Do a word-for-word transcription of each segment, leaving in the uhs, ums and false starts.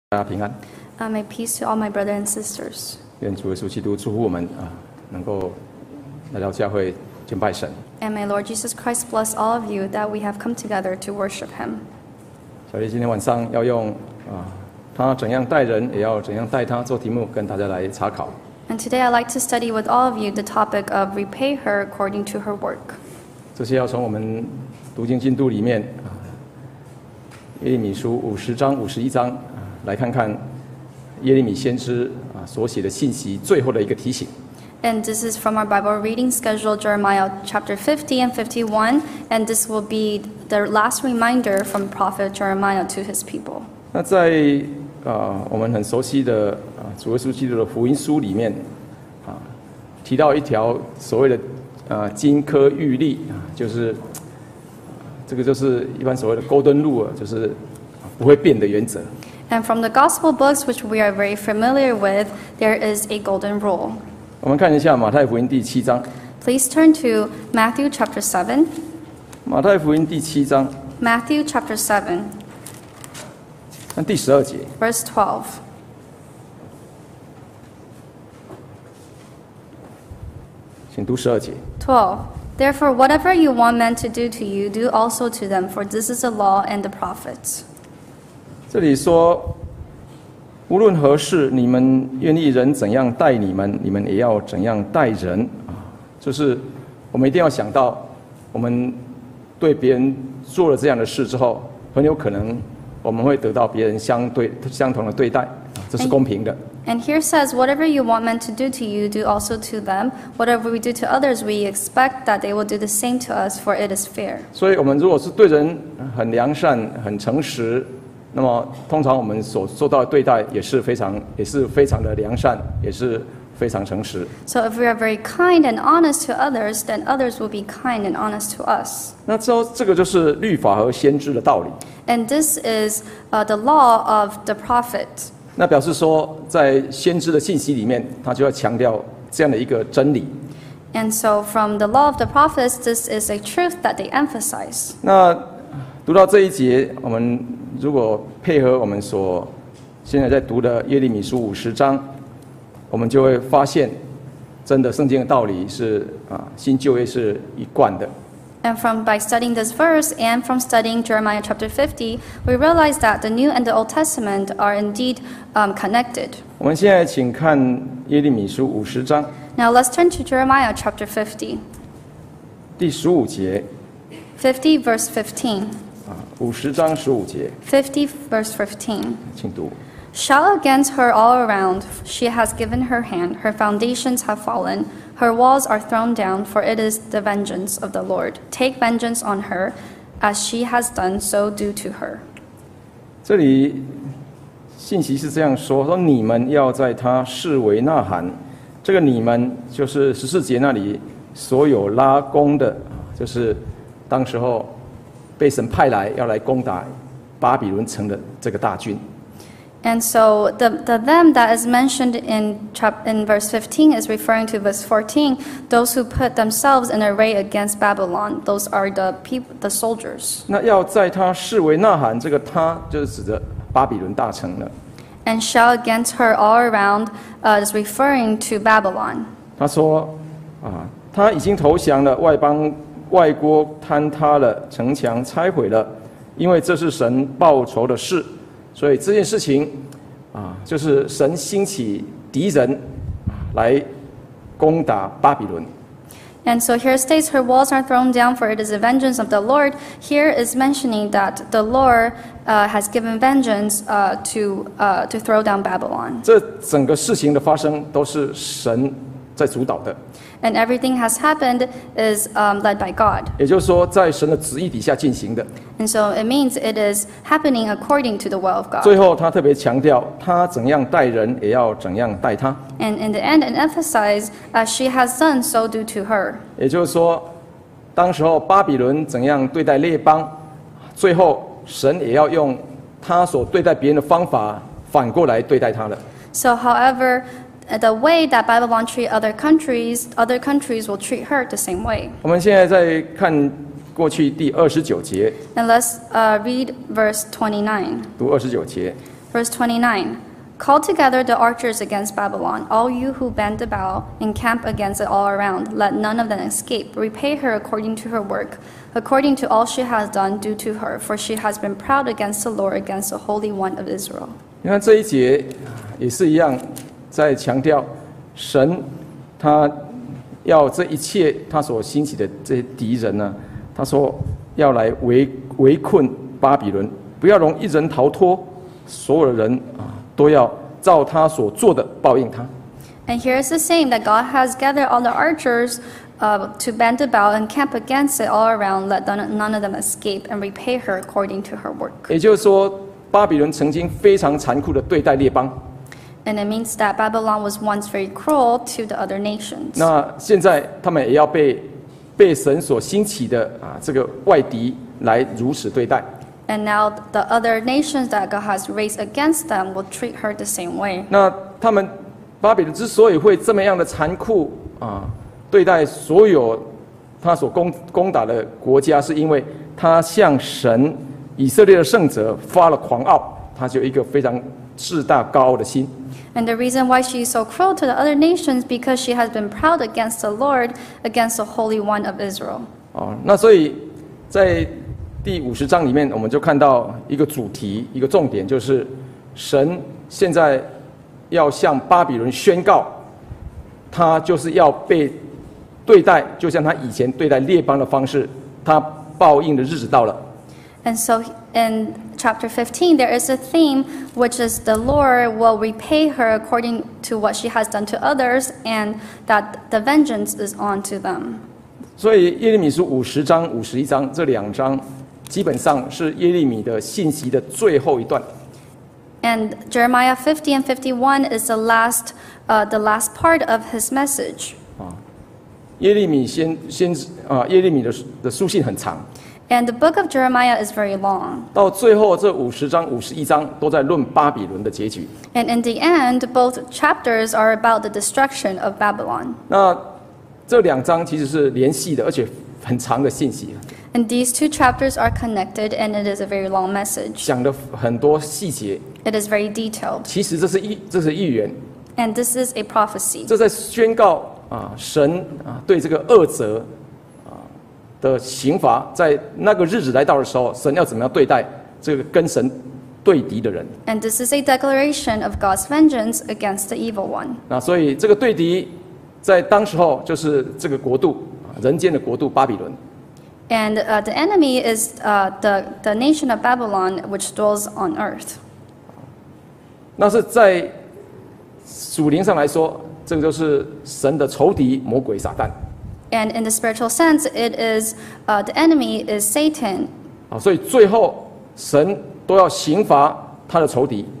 大家平安。 Uh, may peace to all my brothers and sisters. 愿主耶稣基督祝福我们啊，能够来到教会敬拜神。 And may Lord Jesus Christ bless all of you that we have come together to worship Him. 小弟今天晚上要用啊，他怎样待人，也要怎样待他做题目，跟大家来查考。 And today I'd like to study with all of you the topic of repay her according to her work. 这些要从我们读经进度里面啊，耶利米书五十章、五十一章啊，来看看耶利米先知啊所写的信息最后的一个提醒。 And this is from our Bible reading schedule, Jeremiah chapter fifty and fifty-one. And this will be the last reminder from Prophet Jeremiah to his people. 那在啊我们很熟悉的啊主耶稣基督的福音书里面啊，提到一条所谓的啊金科玉律啊，就是这个就是一般所谓的 golden rule， 就是不会变的原则。 And from the gospel books, which we are very familiar with, there is a golden rule. 我们看一下马太福音第七章。 Please turn to Matthew chapter seven. 马太福音第七章， Matthew chapter seven, 看第十二节。 verse twelve. 请读十二节。 twelve. Therefore, whatever you want men to do to you, do also to them, for this is the law and the prophets. 这里说，无论何事，你们愿意人怎样待你们，你们也要怎样待人啊！就是我们一定要想到，我们对别人做了这样的事之后，很有可能我们会得到别人相对相同的对待，这是公平的。 And here says, whatever you want men to do to you, do also to them. Whatever we do to others, we expect that they will do the same to us, for it is fair. 所以，我们如果是对人很良善、很诚实，那么通常我们所受到的对待也是非常、也是非常的良善，也是非常诚实。 So if we are very kind and honest to others, then others will be kind and honest to us. 那之后，这个就是律法和先知的道理。 And this is uh, the law of the prophet. 那表示说，在先知的信息里面，他就要强调这样的一个真理。 And so from the law of the prophets, this is a truth that they emphasize. 那读到这一节，我们如果配合我们所现在在读的耶利米书五十章，我们就会发现，真的圣经的道理是啊，新旧约是一贯的。 And from by studying this verse and from studying Jeremiah chapter fifty, we realize that the New and the Old Testament are indeed um, connected. 我们现在请看耶利米书五十章 Now let's turn to Jeremiah chapter fifty. 第十五节 fifty verse fifteen. 啊，五十章十五节， fifty verse fifteen. 请读。 Shout against her all around, she has given her hand, her foundations have fallen, her walls are thrown down, for it is the vengeance of the Lord. Take vengeance on her, as she has done, so do to her. 这里信息是这样说：说你们要在他视为呐喊。这个你们就是十四节那里所有拉弓的，就是当时候被神派来要来攻打巴比伦城的这个大军。 And so the, the them that is mentioned in, chap, in verse fifteen is referring to verse fourteen, those who put themselves in array against Babylon. Those are the people, the soldiers. 那要在他视为呐喊，这个他就是指着巴比伦大城了。 And shout against her all around uh, is referring to Babylon. 他说啊，他已经投降了，外邦外国坍塌了，城墙拆毁了，因为这是神报仇的事。 所以这件事情啊，就是神兴起敌人来攻打巴比伦。 And so here states her walls are thrown down, for it is the vengeance of the Lord. Here is mentioning that the Lord uh, has given vengeance uh, to uh, to throw down Babylon. 这整个事情的发生都是神在主导的， And everything has happened is um, led by God. 也就是说，在神的旨意底下进行的。 And so it means it is happening according to the will of 最 God. 后，他特别强调，他怎样待人，也要怎样待他。 And in the end, it emphasized, as she has done, so do to her. 也就是说，当时候巴比伦怎样对待列邦，最后神也要用他所对待别人的方法，反过来对待他的。 So, however, the way that Babylon treat other countries, other countries will treat her the same way. 我们现在在看过去第二十九节， And let's uh, read verse twenty-nine. 读二十九节。 Verse twenty-nine. Call together the archers against Babylon, all you who band about, encamp against it all around. Let none of them escape. Repay her according to her work, according to all she has done, do to her, for she has been proud against the Lord, against the Holy One of Israel. 你看这一节也是一样，在强调神他要这一切他所兴起的这些敌人呢，他说要来围围困巴比伦，不要容一人逃脱，所有的人啊。都要照他所做的报应他。 And here is the saying that God has gathered all the archers uh, to band about and camp against it all around. Let none of them escape and repay her according to her work. 也就是说，巴比伦曾经非常残酷的对待列邦。 And it means that Babylon was once very cruel to the other nations. 那现在他们也要被被神所兴起的啊这个外敌来如此对待。 And now the other nations that God has raised against them will treat her the same way. 那他们巴比伦之所以会这么样的残酷啊对待所有他所攻攻打的国家，是因为他向神以色列的圣者发了狂傲，他就有一个非常自大高傲的心。 And the reason why she is so cruel to the other nations because she has been proud against the Lord, against the Holy One of Israel. 哦，那所以在第五十章里面，我们就看到一个主题，一个重点，就是神现在要向巴比伦宣告，他就是要被对待，就像他以前对待列邦的方式，他报应的日子到了。 And so in chapter fifteen, there is a theme, which is the Lord will repay her according to what she has done to others, and that the vengeance is on to them. 所以耶利米书五十章、五十一章这两章，基本上是耶利米的信息的最后一段。 And Jeremiah fifty and fifty-one is the last, uh, the last part of his message. 啊，耶利米先先啊，耶利米的的书信很长。 And the book of Jeremiah is very long. 到最后这五十章、五十一章都在论巴比伦的结局。 And in the end, both chapters are about the destruction of Babylon. 那这两章其实是联系的，而且很长的信息。 And these two chapters are connected, and it is a very long message. 讲了很多细节。 It is very detailed. 其实这是预，这是预言。 And this is a prophecy. 这在宣告啊，神啊对这个恶者啊的刑罚，在那个日子来到的时候，神要怎么样对待这个跟神对敌的人。 And this is a declaration of God's vengeance against the evil one. 那所以这个对敌，在当时候就是这个国度，人间的国度巴比伦。 And uh, the enemy is uh, the, the nation of Babylon, which dwells on earth. 那是在属灵上来说，这个就是神的仇敌魔鬼撒旦。 And in the spiritual sense, it is uh, the enemy is Satan. 啊，所以最后神都要刑罚他的仇敌。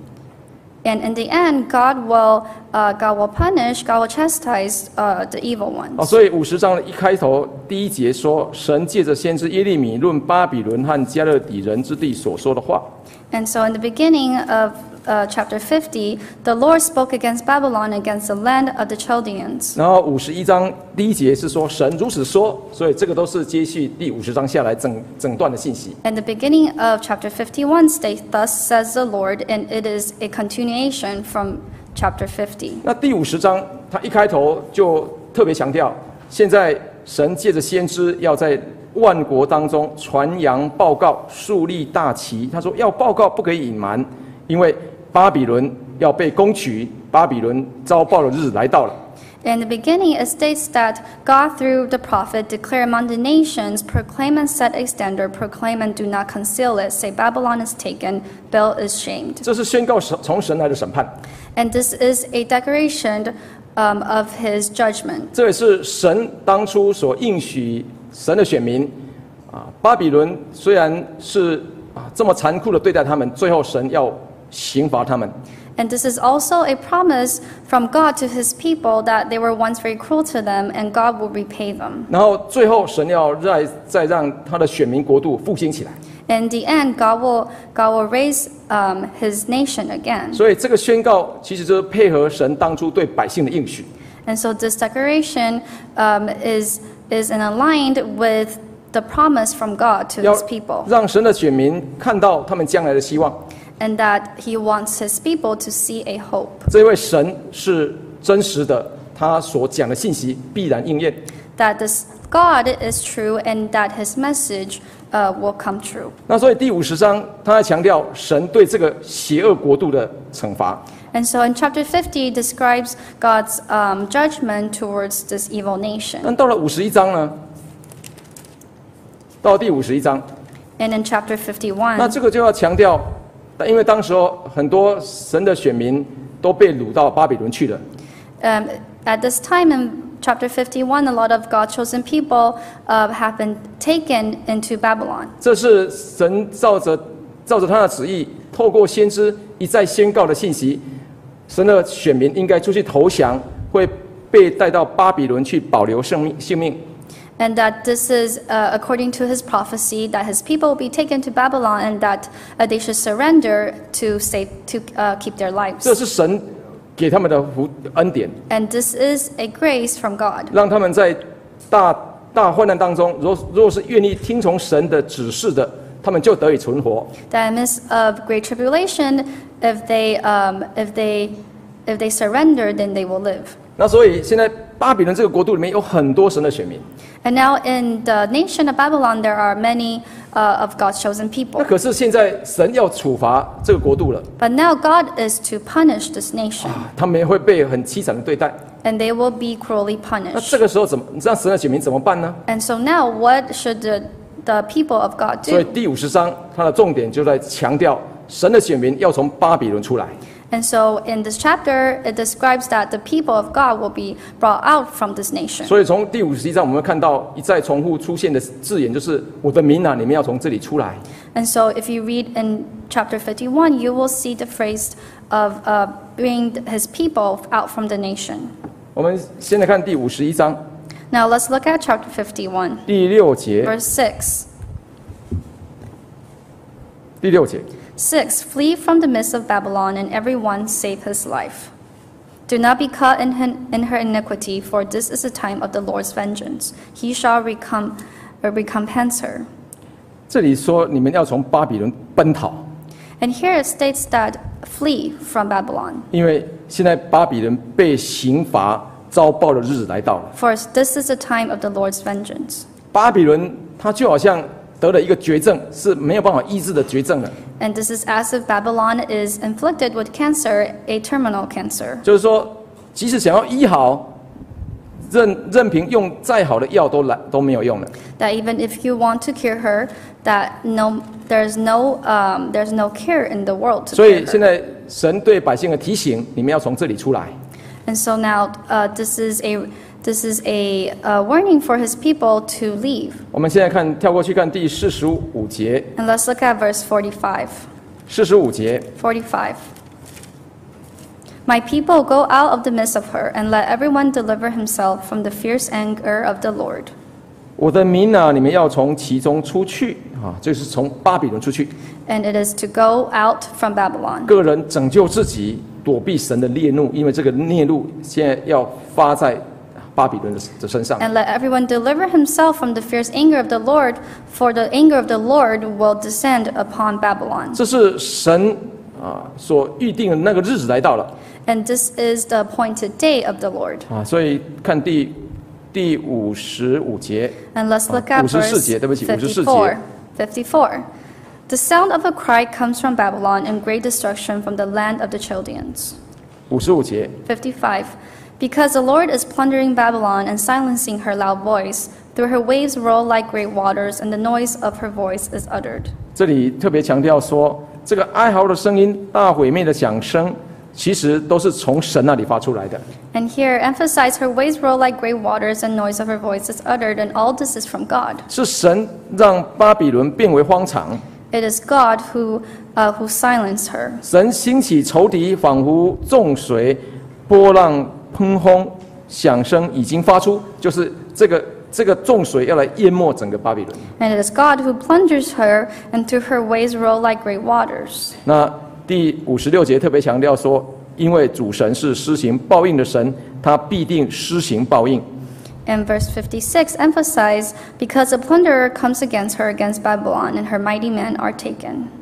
And in the end, God will, uh, God will punish, God will chastise uh, the evil ones. 啊，所以五十章的一开头第一节说，神借着先知耶利米论巴比伦和加勒底人之地所说的话。 And so in the beginning of uh, chapter fifty, the Lord spoke against Babylon, against the land of the Chaldeans. 然后五十一章第一节是说神如此说，所以这个都是接续第五十章下来整整段的信息。 And the beginning of chapter fifty-one states, "Thus says the Lord," and it is a continuation from chapter fifty. 那第五十章他一开头就特别强调，现在神借着先知要在万国当中传扬报告，树立大旗。他说要报告，不可以隐瞒，因为巴比伦要被攻取，巴比伦遭报的日子来到了。 In the beginning, it states that God, through the prophet, declare among the nations, proclaim and set a standard, proclaim and do not conceal it. Say, Babylon is taken, Bel is shamed. 这是宣告神从神来的审判。 And this is a declaration um, of His judgment. 这也是神当初所应许神的选民啊，巴比伦虽然是啊这么残酷的对待他们，最后神要刑罚他们。 And this is also a promise from God to His people that they were once very cruel to them, and God will repay them. 然后最后神要再再让他的选民国度复兴起来。 In the end, God will God will raise um, His nation again. 所以这个宣告其实就是配合神当初对百姓的应许。 And so this declaration um, is is in aligned with the promise from God to 要 His people. 让神的选民看到他们将来的希望。 and that he wants his people to see a hope. 这位神是真实的，他所讲的信息必然应验。 That this God is true and that his message uh, will come true. 那所以第五十章他在强调神对这个邪恶国度的惩罚。 And so in chapter fifty describes God's um, judgment towards this evil nation. 那到了五十一章呢？到第五十一章， And in chapter 那 fifty-one, 这个就要强调，因为当时候很多神的选民都被掳到巴比伦去了。 um, at this time in chapter fifty-one, a lot of God's chosen people uh, have been taken into Babylon. 这是神照着照着他的旨意，透过先知一再宣告的信息。神的选民应该出去投降，会被带到巴比伦去保留生命性命。 And that this is uh, according to his prophecy that his people will be taken to Babylon and that uh, they should surrender to save, to uh, keep their lives. 这是神给他们的福恩典， And this is a grace from God. 让他们在大大患难当中，若若是愿意听从神的指示的，他们就得以存活。 That in the midst of great tribulation, if they, um, if they, if they surrender, then they will live. 那所以现在巴比伦这个国度里面有很多神的选民。 And now in the nation of Babylon, there are many uh, of God's chosen 那 people. 可是现在神要处罚这个国度了， But now God is to punish this nation, 他们会被很凄惨的对待。 and they will be cruelly 那 punished. 这个时候怎么让神的选民怎么办呢？ And so now, what should the, the people of God 所以 do? 第五十章它的重点就在强调神的选民要从巴比伦出来。 And so in this chapter, it describes that the people of God will be brought out from this nation. 所以从第五十一章我们会看到一再重复出现的字眼，就是我的民啊，你们要从这里出来。 And so if you read in chapter fifty-one, you will see the phrase of uh, bring his people out from the nation. 我们先来看第五十一章 Now let's look at chapter fifty-one, 第六节， verse six. 第六节。 Six, flee from the midst of Babylon, and every one save his life. Do not be caught in her, in her iniquity, for this is the time of the Lord's vengeance. He shall recom, or recompense her. 这里说你们要从巴比伦奔逃， And here it states that flee from Babylon, 因为现在巴比伦被刑罚遭报的日子来到了。 for this is the time of the Lord's vengeance. 巴比伦它就好像得了一个绝症，是没有办法医治的绝症了。 And this is as if Babylon is inflicted with cancer, a terminal cancer. 就是说，即使想要医好，任任凭用再好的药都来都没有用了。 That even if you want to cure her, that no, there's no, um, there's no cure in the world to 所 cure 以现 her. 在神对百姓的提醒，你们要从这里出来。 And so now, uh, this is a, this is a uh, warning for his people to leave. 我们现在看跳过去看第四十五节， And let's look at verse forty-five. 四十五节， forty-five. My people, go out of the midst of her, and let everyone deliver himself from the fierce anger of the Lord. 我的民啊，你们要从其中出去啊，就是从巴比伦出去， And it is to go out from Babylon. 个人拯救自己，躲避神的烈怒，因为这个烈怒现在要发在巴比伦的的身上。 And let everyone deliver himself from the fierce anger of the Lord, for the anger of the Lord will descend upon Babylon. 这是神啊所预定的那个日子来到了 And this is the appointed day of the Lord. 啊，所以看第第五十五节， And let's look 啊 at 五十四 verse 节，对不起，五十四节。 fifty-four. fifty-four. The sound of a cry comes from Babylon, and great destruction from the land of the Chaldeans. 五十五节， fifty-five. Because the Lord is plundering Babylon and silencing her loud voice. Through her waves roll like great waters, and the noise of her voice is uttered. 这里特别强调说，这个哀嚎的声音、大毁灭的响声，其实都是从神那里发出来的。 And here emphasize her waves roll like great waters, and noise of her voice is uttered, and all this is from God. 是神让巴比伦变为荒场， It is God who, uh, who silenced her. 神兴起仇敌，仿佛众水，波浪喷轰，响声已经发出，就是这个这个众水要来淹没整个巴比伦。 And it is God who plunders her, and through her waves roll like great waters. 那第五十六节特别强调说，因为主神是施行报应的神，他必定施行报应。 And verse fifty-six emphasize, because the plunderer comes against her against Babylon, and her mighty men are taken.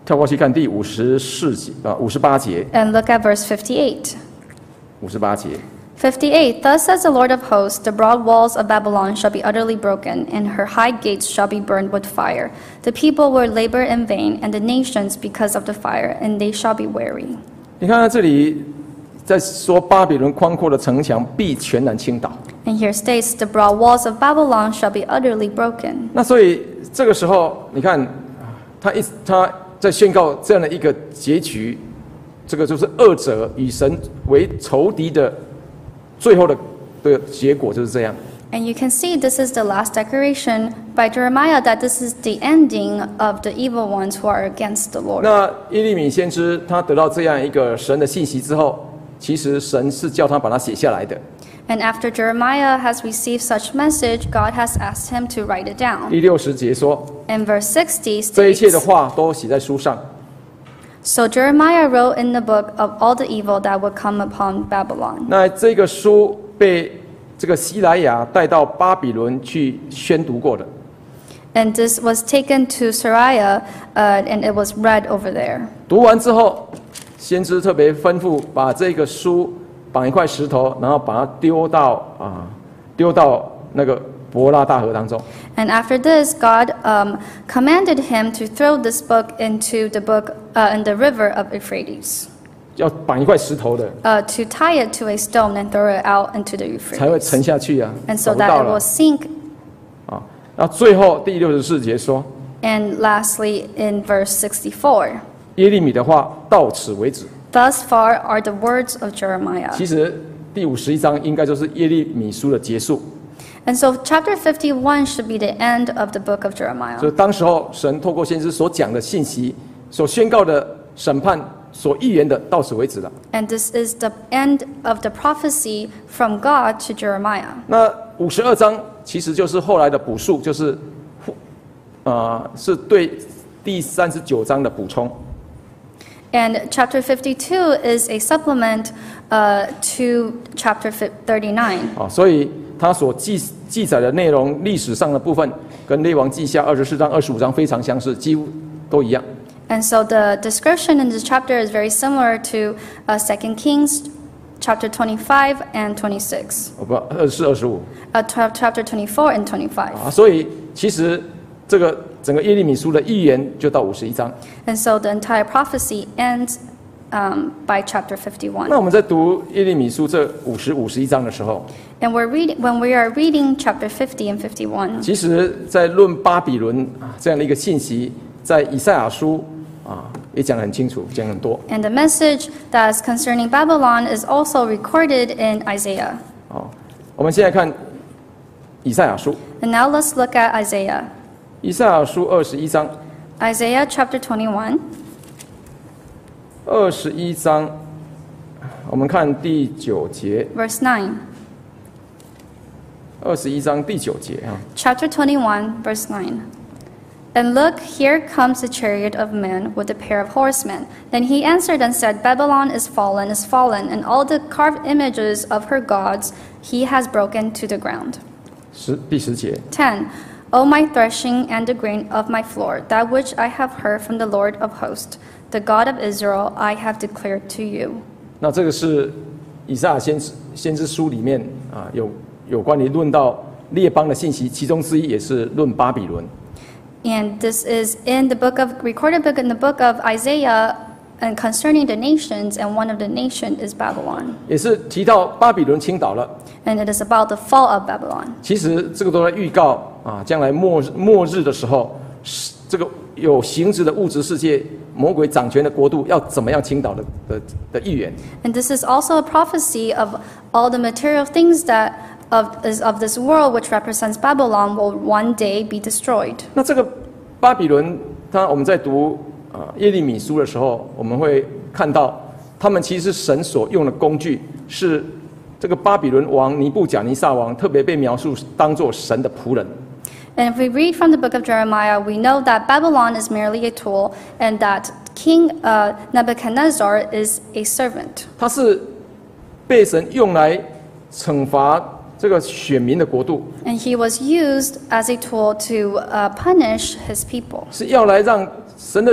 跳过去看第五十四节啊，五十八节， And look at verse fifty-eight. 五十八节。 fifty-eight. Thus says the Lord of hosts, the broad walls of Babylon shall be utterly broken, and her high gates shall be burned with fire. The people will labor in vain, and the nations because of the fire, and they shall be weary. 你看到这里在说巴比伦宽阔的城墙必全然倾倒。 And here states, the broad walls of Babylon shall be utterly broken. 那所以这个时候，你看他一他在宣告这样的一个结局，这个就是二者与神为仇敌的最后的的结果就是这样。 And you can see this is the last declaration by Jeremiah that this is the ending of the evil ones who are against the Lord. 那耶利米先知他得到这样一个神的信息之后，其实神是叫他把它写下来的。 And after Jeremiah has received such message, God has asked him to write it down. 第六十节说， And verse sixty 这一切的 states, 话都写在书上。 So Jeremiah wrote in the book of all the evil that would come upon Babylon. 那这个书被这个西莱亚带到巴比伦去宣读过的。 And this was taken to Sariah, uh, and it was read over there. 读完之后，先知特别吩咐把这个书绑一块石头，然后把它丢到啊，丢到那个伯拉大河当中。 And after this, God um, commanded him to throw this book into the book uh, in the river of Euphrates, 要绑一块石头的， uh, to tie it to a stone and throw it out into the 才会 Euphrates, 沉下去啊， and 找 so 不 that 到 it 了 will sink. 啊。那最后第六十四节说， And lastly, in verse sixty-four, 耶利米的话到此为止。 thus far are the words of Jeremiah. 其实第五十一章应该就是耶利米书的结束。 And so chapter fifty-one should be the end of the book of 所 Jeremiah. 以当时候神透过先知所讲的信息，所宣告的审判，所预言的，到此为止了。 And this is the end of the prophecy from God to Jeremiah. 那五十二章其实就是后来的补述，就是呃是对第三十九章的补充。 And chapter fifty-two is a supplement uh, to chapter thirty-nine. 啊，所以它所记记载的内容，历史上的部分跟列王记下二十四章、二十五章非常相似，几乎都一样。 And so the description in this chapter is very similar to uh, Second Kings chapter twenty-five and twenty-six. 我不二十四、二十五 Uh, twelve, chapter twenty-four and twenty-five. 啊，所以其实这个整个耶利米书的预言就到五十一章。 And so the entire prophecy ends um, by chapter 那 fifty-one. 我们在读耶利米书这五十、五十一章的时候， And we're reading, when we are reading chapter fifty and fifty-one, 其实，在论巴比伦啊这样的一个信息，在以赛亚书啊也讲得很清楚，讲很多。 and the message that is concerning Babylon is also recorded in Isaiah. 哦，我们现在看以赛亚书， And now let's look at Isaiah. 以赛亚书二十一章， Isaiah chapter twenty-one, 二十一章，我们看第九节， verse nine. 二十一章第九节啊。 Chapter twenty-one, verse nine. And look, here comes a chariot of men with a pair of horsemen. Then he answered and said, Babylon is fallen, is fallen, and all the carved images of her gods he has broken to the ground. 十第十节， ten. O my threshing and the grain of my floor, that which I have heard from the Lord of hosts, the God of Israel, I have declared to you. 那这个是以赛亚先知先知书里面啊有有关于论到列邦的信息，其中之一也是论巴比伦。 And this is in the book of, recorded book in the book of Isaiah, and concerning the nations, and one of the nation is Babylon. 也是提到巴比伦倾倒了。 And it is about the fall of Babylon. 其实这个都在预告啊，将来末日末日的时候，是这个有形质的物质世界，魔鬼掌权的国度要怎么样倾倒的的的预言。 And this is also a prophecy of all the material things that of, is of this world, which represents Babylon, will one day be destroyed. 那这个巴比伦，它我们在读啊耶利米书的时候，我们会看到，他们其实是神所用的工具，是这个巴比伦王尼布甲尼撒王特别被描述当作神的仆人。 And if we read from the book of Jeremiah, we know that Babylon is merely a tool, and that King uh, Nebuchadnezzar is a servant. 他是被神用来惩罚这个选民的国度， And he was used as a tool to uh, punish his people. 是要来让神的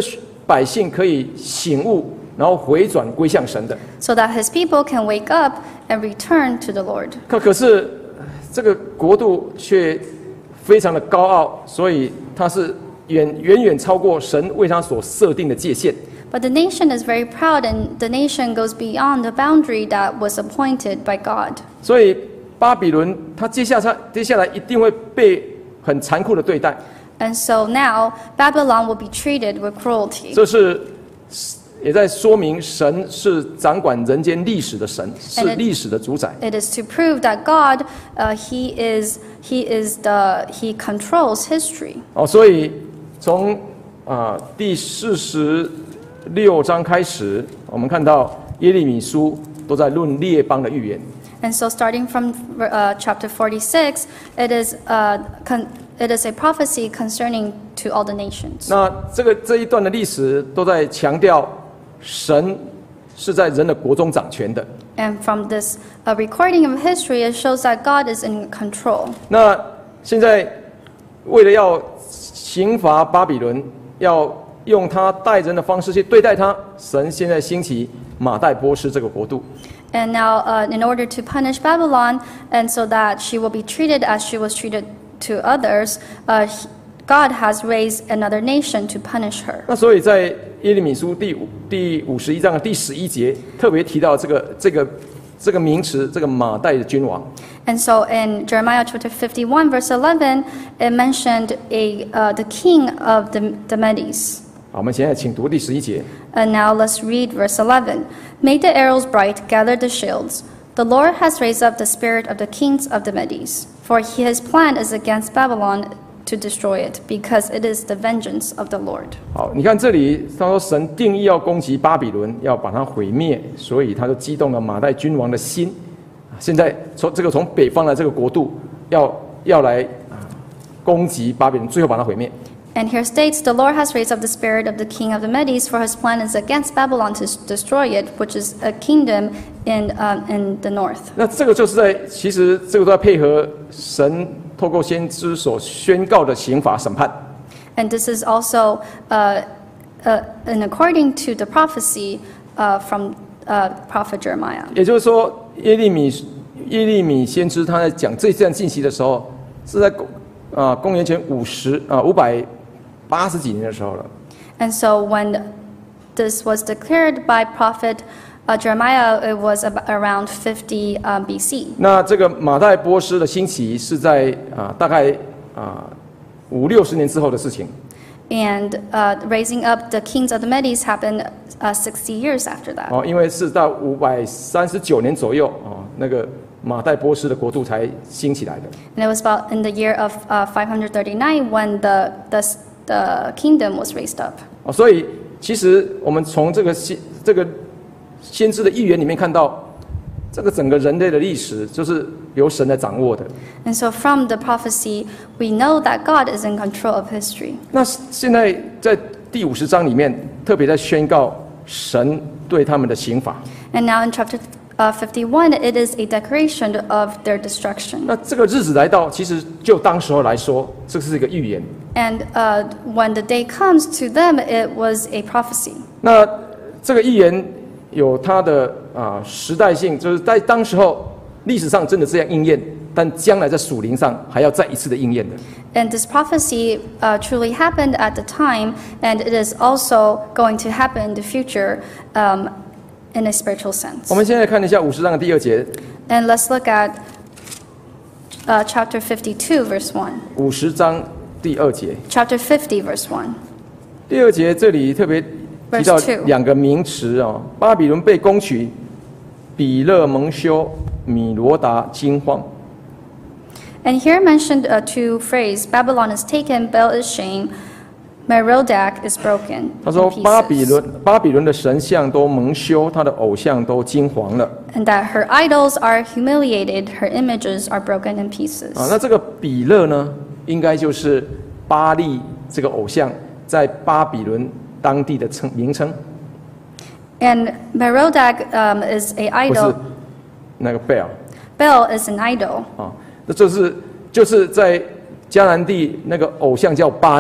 百姓可以醒悟，然后回转归向神的。 so that his people can wake up and return to the Lord. 可可是这个国度却非常的高傲，所以它是远远远超过神为他所设定的界限。 But the nation is very proud, and the nation goes beyond the boundary that was appointed by God. 所以巴比伦他接下来接下来一定会被很残酷的对待。 And so now Babylon will be treated with cruelty. 这是也在说明神是掌管人间历史的神，是 And it- 历史的主宰。 It is to prove that God, uh, He is He is the He controls history. 哦，所以从啊、呃第四十六章开始，我们看到耶利米书都在论列邦的预言。 And so, starting from uh, chapter forty-six, it is uh, con- it is a prophecy concerning to all the nations. 那这个这一段的历史都在强调神是在人的国中掌权的。 And from this uh, recording of history, it shows that God is in control. 那现在为了要刑罚巴比伦，要用他待人的方式去对待他，神现在兴起马代波斯这个国度。 And now, uh, in order to punish Babylon, and so that she will be treated as she was treated to others, uh, he- God has raised another nation to punish her. 那所以在耶利米书第五第五十一章的第十一节，特别提到这个这个这个名词，这个马代的君王。 And so, in Jeremiah chapter fifty-one, verse eleven, it mentioned a uh, the king of the, the Medes. 好，我们现在请读第十一节。 And now let's read verse eleven. Make the arrows bright, gather the shields. The Lord has raised up the spirit of the kings of the Medes, for his plan is against Babylon to destroy it, because it is the vengeance of the Lord. 好，你看这里他说神定义要攻击巴比伦，要把它毁灭，所以他就激动了马代君王的心。现在从这个从北方的这个国度要要来啊攻击巴比伦，最后把它毁灭。 And here states, the Lord has raised up the spirit of the king of the Medes, for his plan is against Babylon to s- destroy it, which is a kingdom in, um, in the north. 那这个就是在其实这个都在配合神透过先知所宣告的刑罚审判。 And this is also uh, uh, in according to the prophecy uh, from uh, prophet Jeremiah. 也就是说，耶利米耶利米先知他在讲这段信息的时候，是在公啊公元前五十啊五百八十几年的时候了。 And so when this was declared by prophet uh, Jeremiah, it was ab- around fifty uh, B C. 那这个马代波斯的兴起是在啊大概啊五六十年之后的事情。 And uh, raising up the kings of the Medes happened uh, sixty years after that. 哦，因为是到五百三十九年左右哦，那个马代波斯的国度才兴起来的。 And it was about in the year of uh, five hundred thirty-nine when the, the, the kingdom was raised up. 哦，所以其实我们从这个先这个先知的预言里面看到，这个整个人类的历史就是由神来掌握的。 And so from the prophecy, we know that God is in control of history. 那现在在第五十章里面，特别在宣告神对他们的刑罚。 And now in chapter uh, fifty-one, it is a declaration of their destruction. 那这个日子来到，其实就当时候来说，这是一个预言。 And uh, when the day comes to them, it was a prophecy. 那这个预言有它的啊、时代性，就是在当时候历史上真的这样应验，但将来在属灵上还要再一次的应验的。 And this prophecy uh, truly happened at the time, and it is also going to happen in the future um, in a spiritual sense. 我们现在看一下五十章的第二节， And let's look at uh, chapter fifty-two, verse one. 五十章第二节。 Chapter fifty, verse one. 第二节这里特别提到 Verse two 两个名词哦，巴比伦被攻取，比勒蒙羞，米罗达惊慌。 And here mentioned uh, two phrases: Babylon is taken, Bel is shamed, Merodach is broken 他说 in 巴比 pieces. 伦巴比伦的神像都蒙羞，他的偶像都惊惶了 And that her idols are humiliated, her images are broken in pieces. 啊。那这个比勒呢，应该就是巴利这个偶像在巴比伦当地的称名称， And Merodach um, is a 不是 idol. 那个贝尔 Bel is an idol. 啊。那就是就是在迦南地那个偶像叫巴利，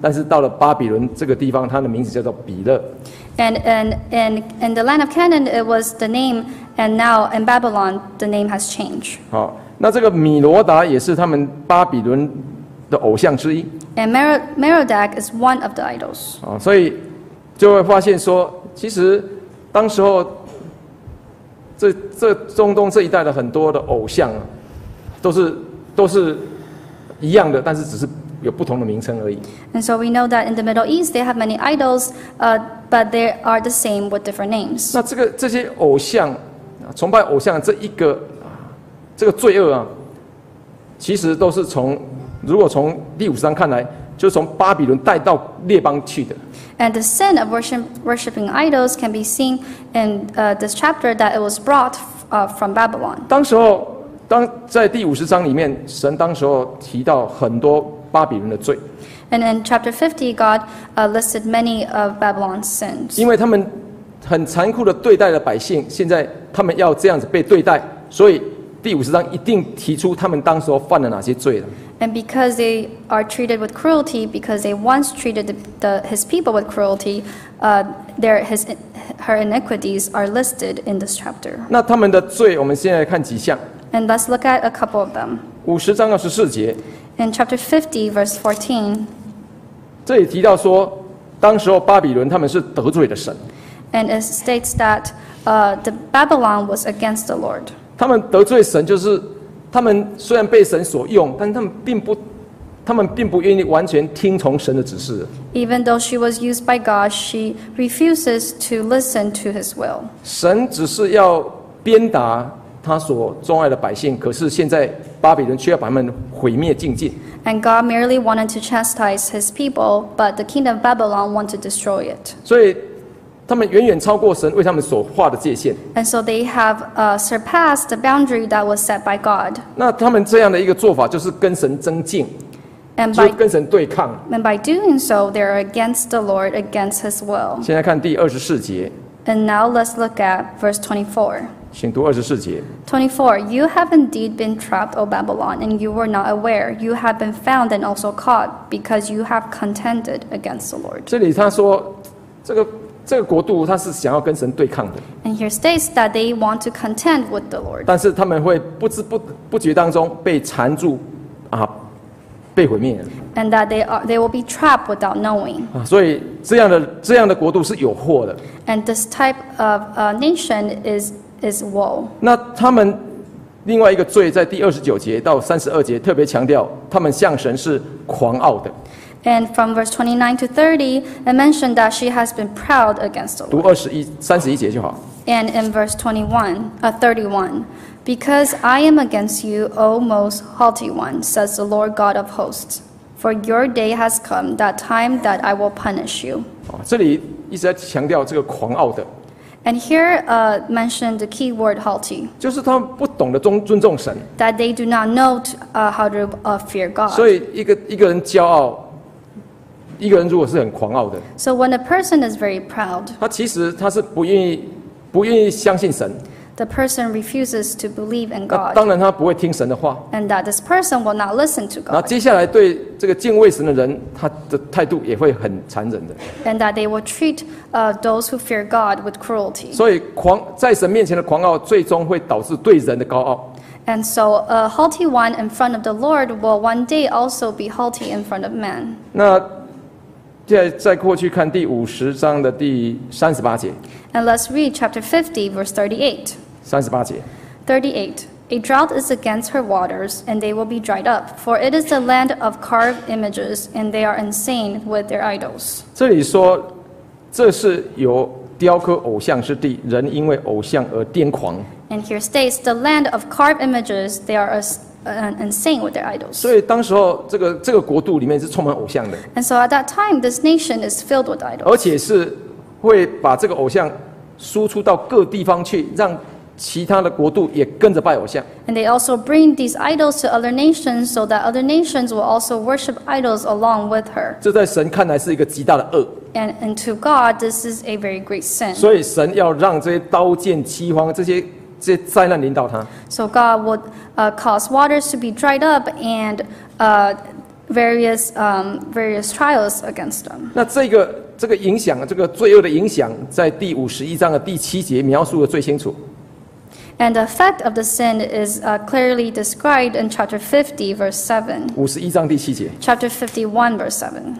但是到了巴比伦这个地方，它的名字叫做比勒。 And, and, and in the land of Canaan, it was the name, and now in Babylon, the name has changed. 好，那这个米罗达也是他们巴比伦的偶像之一。 And Mer- Merodach is one of the idols. 啊，所以就会发现说，其实当时候这这中东这一带的很多的偶像啊，都是都是一样的，但是只是有不同的名称而已。 And so we know that in the Middle East, they have many idols, uh, but they are the same with different names. 那这个这些偶像，崇拜偶像这一个这个罪恶啊，其实都是从如果从第五十章看来，就是从巴比伦带到列邦去的。 And the sin of worship, worshiping idols can be seen in uh, this chapter that it was brought uh, from Babylon. 当时候，当在第五十章里面，神当时候提到很多巴比伦的罪， And in chapter fifty, God uh, listed many of Babylon's sins. 因为他们很残酷的对待了百姓，现在他们要这样子被对待，所以第五十章一定提出他们当时候犯了哪些罪了。 And because they are treated with cruelty, because they once treated the, the, his people with cruelty, uh, their, his, her iniquities are listed in this chapter. 那他们的罪，我们现在看几项。 And let's look at a couple of them. 五十章二十四节， In chapter fifty, verse fourteen, 这里提到说，当时候巴比伦他们是得罪了神， and it states that uh, the Babylon was against the Lord. 他们得罪神，就是他们虽然被神所用，但他们并不，他们并不愿意完全听从神的指示。 Even though she was used by God, she refuses to listen to his will. 神只是要鞭打他所钟爱的百姓，可是现在巴比伦却要把他们毁灭尽尽。 And God merely wanted to chastise his people, but the kingdom of Babylon wanted to destroy it. 所以他们远远超过神为他们所画的界限。 And so they have uh, surpassed the boundary that was set by God. 那他们这样的一个做法，就是跟神争竞， And 就是 by, 跟神对抗。 and by doing so, they're against the Lord, against his will. 现在看第二十四节， And now let's look at verse twenty-four. 请读二十四节。 twenty-four, you have indeed been trapped, O Babylon, and you were not aware. You have been found and also caught, because you have contended against the Lord. 这里他说，这个这个国度他是想要跟神对抗的， And here states that they want to contend with the Lord. 但是他们会不知不不觉当中被缠住，啊，被毁灭 And that they, are, they will be trapped without knowing. 啊，所以这样的这样的国度是有祸的。 And this type of uh, nation is, is woe. 那他们另外一个罪，在第二十九节到三十二节特别强调，他们向神是狂傲的。 And from verse twenty-nine to thirty, it mentioned that she has been proud against the 读 Lord. 二十一、三十一节就好。 And in verse twenty-one, uh, thirty-one, because I am against you, O most haughty one, says the Lord God of hosts. For your day has come, that time that I will punish you. 啊，这里一直在强调这个狂傲的， And here uh, mentioned the key word haughty, 就是他们不懂得尊尊重神， that they do not know to, uh, how to uh, fear 所 God. 以一个一个人骄傲，一个人如果是很狂傲的， So when a person is very proud, 他其实他是不愿意不愿意相信神， the person refuses to believe in 那 God, 当然他不会听神的话。 and that this person will not listen to 然后 God, 接下来对这个敬畏神的人，他的态度也会很残忍的。 and that they will treat uh, those who fear God with cruelty. 所以狂在神面前的狂傲，最终会导致对人的高傲。 And so a haughty one in front of the Lord will one day also be haughty in front of man. 那现在再过去看第五十章的第三十八节， And let's read chapter fifty, verse thirty-eight. 三十八节， thirty-eight. A drought is against her waters, and they will be dried up, for it is the land of carved images, and they are insane with their idols. 这里说这是有雕刻偶像之地，人因为偶像而癫狂。 And here states, the land of carved images, they are as, uh, insane with their idols. 所以当时候这个这个国度里面是充满偶像的， And so at that time, this nation is filled with 而 idols. 且是会把这个偶像输出到各地方去，让其他的国度也跟着拜偶像。 And they also bring these idols to other nations, so that other nations will also worship idols along with her. 这在神看来是一个极大的恶， And, and to God, this is a very great sin. 所以神要让这些刀剑、饥荒这些这些灾难临到他。 So God would uh, cause waters to be dried up and uh, various um, various trials against them. 那这个这个影响，这个罪恶的影响，在第五十一章的第七节描述的最清楚。 And the effect of the sin is uh, clearly described in chapter fifty, verse seven. 五十一章第七节。 Chapter fifty-one, verse seven.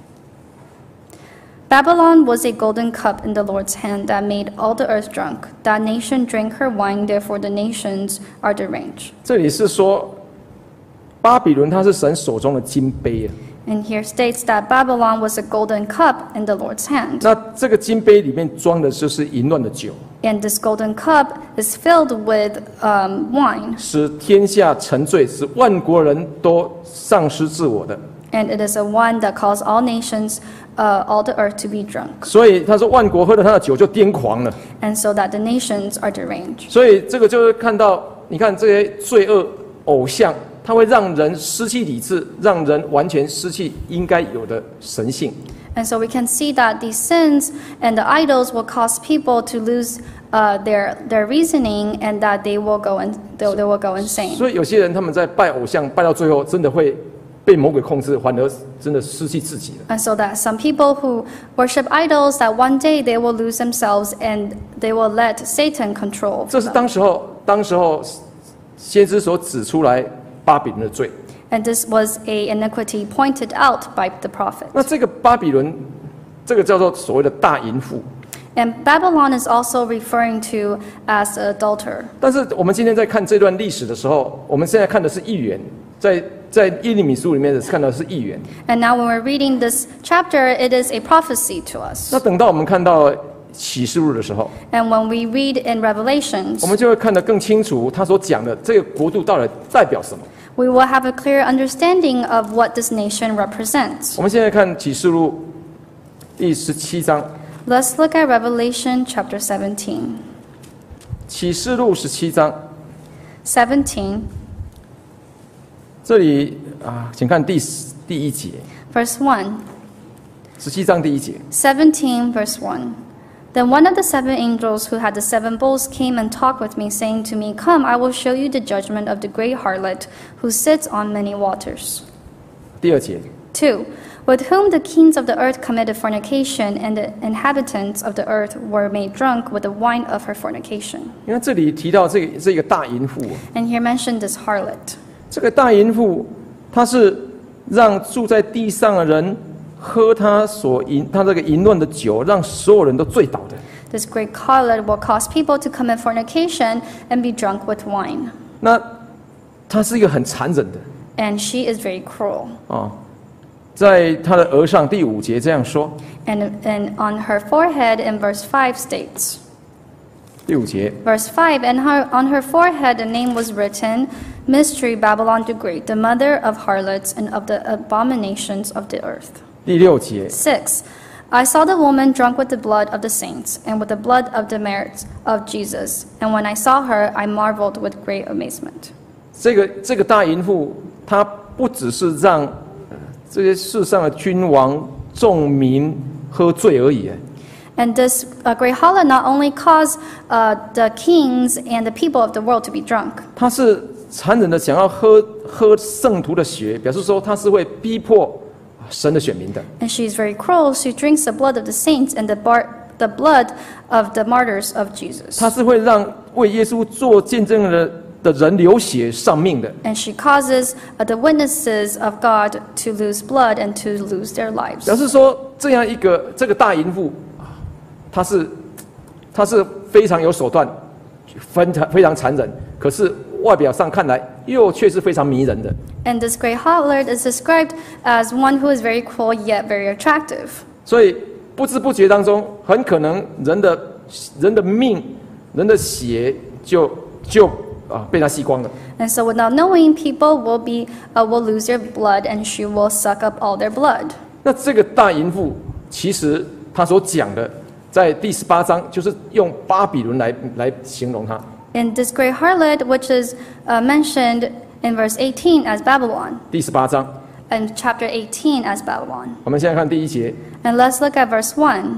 Babylon was a golden cup in the Lord's hand that made all the earth drunk. That nation drank her wine, therefore the nations are deranged. 这里是说，巴比伦它是神手中的金杯啊。 And here states that Babylon was a golden cup in the Lord's hand. 那这个金杯里面装的就是淫乱的酒， And this golden cup is filled with um, wine. 使天下沉醉，使万国人都丧失自我的。 And it is a wine that caused all nations, uh, all the earth to be drunk. 所以他说，万国喝了他的酒就癫狂了。 And so that the nations are deranged. 所以这个就是看到，你看这些罪恶偶像，它会让人失去理智，让人完全失去应该有的神性。 And so we can see that these sins and the idols will cause people to lose uh, their their reasoning, and that they will go and they, they will go insane. 所以有些人他们在拜偶像，拜到最后真的会被魔鬼控制，反而真的失去自己了。 And so that some people who worship idols, that one day they will lose themselves and they will let Satan control 这是 them. 当时候当时候先知所指出来巴比伦的罪。 And this was a iniquity pointed out by the prophet. 那这个巴比伦，这个叫做所谓的大淫妇。 And Babylon is also referring to as an adulterer. 但是我们今天在看这段历史的时候，我们现在看的是预言，在在耶利米书里面看到的是预言。 And now when we're reading this chapter, it is a prophecy to us. 那等到我们看到启示录的时候， And when we read in Revelations, 我们就会看得更清楚，他所讲的这个国度到底代表什么。 we will have a clear understanding of what this nation represents. 我们现在看启示录第十七章， Let's look at Revelation chapter seventeen. 启示录十七章， seventeen, 这里啊，请看第第一节， verse one. 十七章第一节。 seventeen, verse one. Then one of the seven angels who had the seven bowls came and talked with me, saying to me, Come, I will show you the judgment of the great harlot who sits on many waters. 第二节， two. With whom the kings of the earth committed fornication, and the inhabitants of the earth were made drunk with the wine of her fornication. 你看这里提到这个这个大淫妇， And here mentioned this harlot. 这个大淫妇，她是让住在地上的人喝她所淫，她这个淫乱的酒，让所有人都醉倒的。 This great harlot will cause people to commit fornication and be drunk with wine. 那她是一个很残忍的 And she is very cruel. 哦，在她的额上第五节这样说， And, and on her forehead, in verse five states, 第五节， verse five, and her, on her forehead a name was written, Mystery Babylon the Great, the mother of harlots and of the abominations of the earth. 第六节， six. I saw the woman drunk with the blood of the saints and with the blood of the merits of Jesus. And when I saw her, I marveled with great amazement. 这个这个大淫妇，她不只是让呃这些世上的君王众民喝醉而已。 And this uh, great harlot not only caused uh, the kings and the people of the world to be drunk, 他是残忍的想要喝喝圣徒的血，表示说他是会逼迫神的选民的。 and she is very cruel. She drinks the blood of the saints and the, bar- the blood of the martyrs of Jesus. 他是会让为耶稣做见证的的人流血丧命的。 And she causes uh, the witnesses of God to lose blood and to lose their lives. 表示说这样一个这个大淫妇，她是她是非常有手段，非常非常残忍，可是外表上看来又却是非常迷人的。 And this great harlot is described as one who is very cruel yet very attractive. 所以不知不觉当中，很可能人的人的命、人的血就就啊被他吸光了。 And so without knowing, people will be uh, will lose their blood, and she will suck up all their blood. 那这个大淫妇，其实他所讲的，在第十八章就是用巴比伦来来形容她。 And this great harlot, which is uh, mentioned in verse eighteen as Babylon, 第十八章， and chapter eighteen as Babylon. 我们现在看第一节。 And let's look at verse one.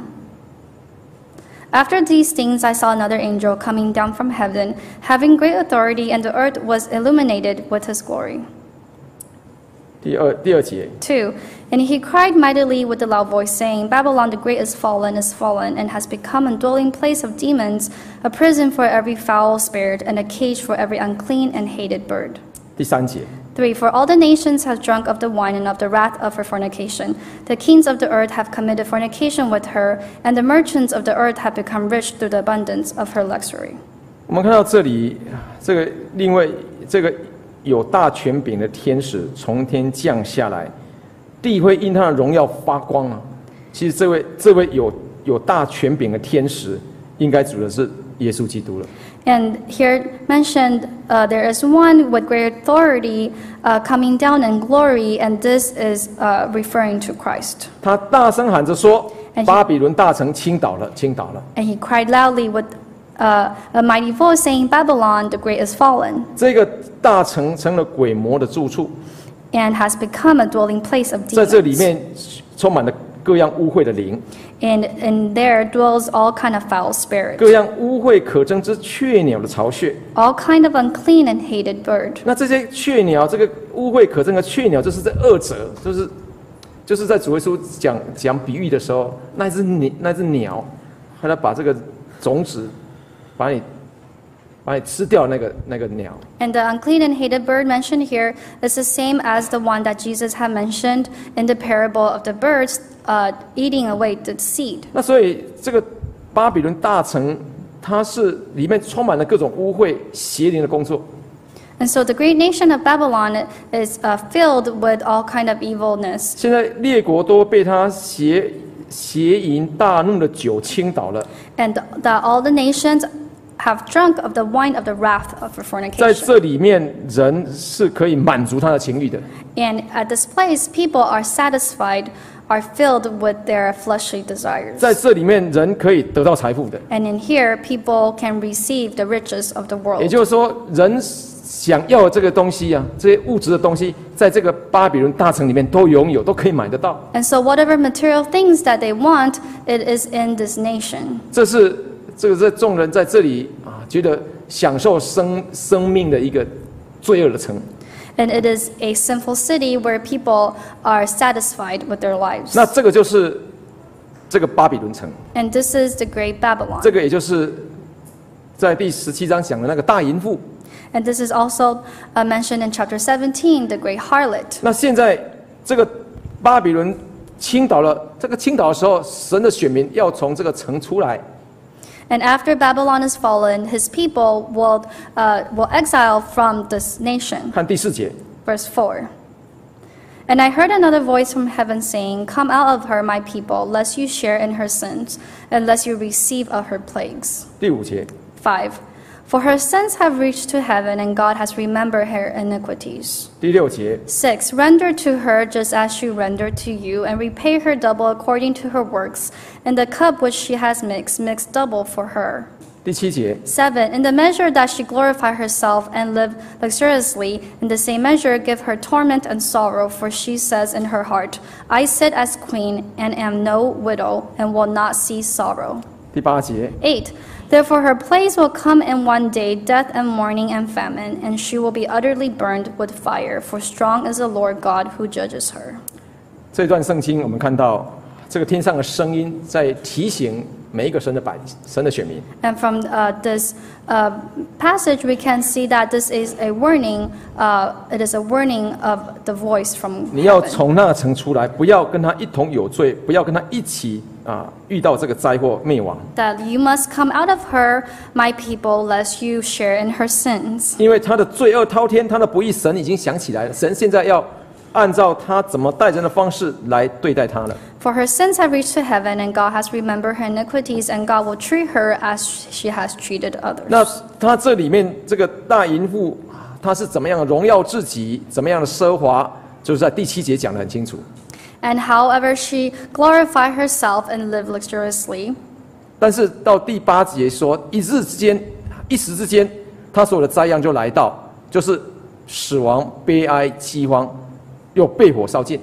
After these things, I saw another angel coming down from heaven, having great authority, and the earth was illuminated with his glory. 第二第二节， two. And he cried mightily with a loud voice, saying, Babylon the great is fallen, is fallen, and has become a dwelling place of demons, a prison for every foul spirit, and a cage for every unclean and hated bird. 第三节， three. For all the nations have drunk of the wine and of the wrath of her fornication. The kings of the earth have committed fornication with her, and the merchants of the earth have become rich through the abundance of her luxury. 我们看到这里，这个另外这个有大权柄的天使从天降下来，地会因他的荣耀发光啊。其实这位这位有有大权柄的天使，应该指的是耶稣基督了。 And here mentioned, uh, there is one with great authority uh, coming down in glory, and this is uh, referring to Christ. 他大声喊着说 And：“ he- 巴比伦大城倾倒了，倾倒了。 And he cried loudly with uh, a mighty voice, saying, Babylon the great is fallen, ” 这个大城成了鬼魔的住处， and has become a dwelling place of 在这里 demons. 面充满了各样污秽的灵， And in there dwells all kind of foul 各 spirits, 样污秽可憎之雀鸟的巢穴。 all kind of unclean and hated bird. 那这些雀鸟，这个污秽可憎的雀鸟，就是在恶者，就是就是在主耶稣讲讲比喻的时候，那只鸟，那只鸟，它要把这个种子，把你把你吃掉那个那个鸟。 And the unclean and hated bird mentioned here is the same as the one that Jesus had mentioned in the parable of the birds uh, eating away the seed. 那所以这个巴比伦大城，它是里面充满了各种污秽邪灵的工作。 And so the great nation of Babylon is uh, filled with all kind of evilness. 现在列国都被他邪邪淫大怒的酒倾倒了。 And that all the nations have drunk of the wine of the wrath of 在 fornication. 这里面，人是可以满足他的情欲的。 And at this place, people are satisfied, are filled with their fleshly desires. 在这里面，人可以得到财富的。 And in here, people can receive the riches of the 也 world. 就是说，人想要的这个东西啊，这些物质的东西，在这个巴比伦大城里面都拥有，都可以买得到。 And so whatever material things that they want, it is in this nation. 这是这个在众人在这里啊，觉得享受生生命的一个罪恶的城。 And it is a sinful city where people are satisfied with their lives. 那这个就是这个巴比伦城， And this is the great Babylon. 这个也就是在第十七章讲的那个大淫妇。 And this is also uh, mentioned in chapter seventeen, the great harlot. 那现在这个巴比伦倾倒了，这个倾倒的时候，神的选民要从这个城出来。 And after Babylon is fallen, his people will, uh, will exile from this nation. 看第四节， Verse four. And I heard another voice from heaven saying, Come out of her, my people, lest you share in her sins, and lest you receive of her plagues. 第五节， five. For her sins have reached to heaven, and God has remembered her iniquities. 第六节， six. Render to her just as she rendered to you, and repay her double according to her works. And the cup which she has mixed, mix double for her. 第七节， seven. In the measure that she glorified herself and lived luxuriously, in the same measure give her torment and sorrow, for she says in her heart, I sit as queen, and am no widow, and will not see sorrow. 第八节， eight. Therefore her place will come in one day, death and mourning and famine, and she will be utterly burned with fire, for strong is the Lord God who judges her. 这段圣经我们看到这个天上的声音在提醒每一个神的百神的选民。 And from uh, this uh, passage, we can see that this is a warning. Uh, it is a warning of the voice from 你要 heaven. 从那城出来，不要跟他一同有罪，不要跟他一起啊遇到这个灾祸灭亡。 That you must come out of her, my people, lest you share in her sins. 因为他的罪恶滔天，他的不义，神已经想起来了。神现在要按照他怎么待人的方式来对待他了。 For her sins have reached to heaven, and God has remembered her iniquities, and God will treat her as she has treated others. 那他这里面这个大淫妇，他是怎么样荣耀自己，怎么样的奢华，就是在第七节讲得很清楚。 And however she glorified herself and lived luxuriously. 但是到第八节说，一日之间，一时之间，他所有的灾殃就来到，就是死亡、悲哀、饥荒，又被火烧尽。